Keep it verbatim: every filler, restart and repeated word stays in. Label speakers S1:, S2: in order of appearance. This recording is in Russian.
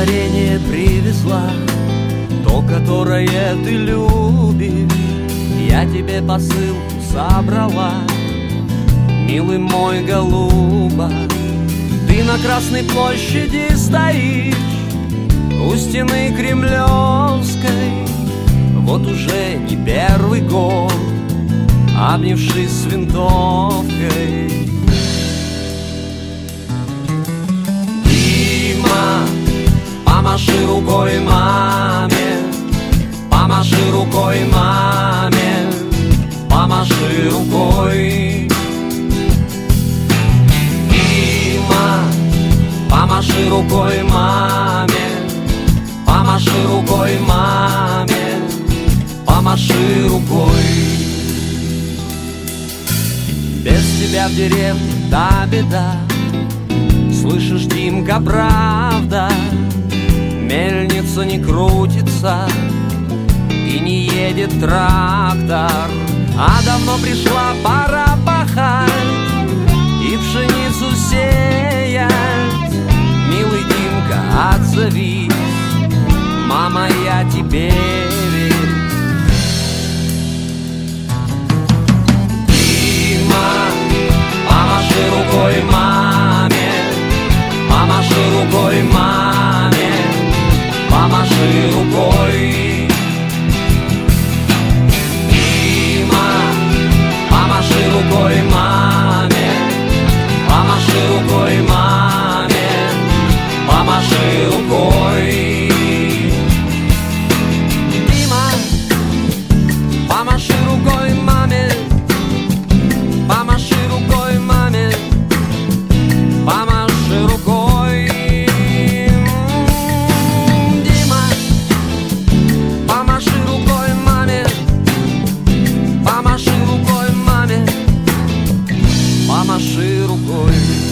S1: творение привезла, то, которое ты любишь. Я тебе посылку собрала, милый мой голуба. Ты на Красной площади стоишь у стены Кремлевской, вот уже не первый год, обнявшись с винтовкой. Дима, помаши рукой маме, помаши рукой маме, помаши рукой. Дима, помаши рукой маме, помаши рукой маме, помаши рукой. Без тебя в деревне та беда, слышишь, Димка, правда, мельница не крутится и не едет трактор, а давно пришла пора пахать и пшеницу сеять. Милый Димка, отзовись, мама, я тебе верю. Дима, помаши рукой маме, помаши рукой маме, помаши рукой. Дима, помаши рукой маме, помаши рукой маме, помаши рукой. Дима, помаши рукой маме, помаши рукой маме, помаши рукой. Дима, помаши рукой маме, помаши рукой маме, помаши рукой.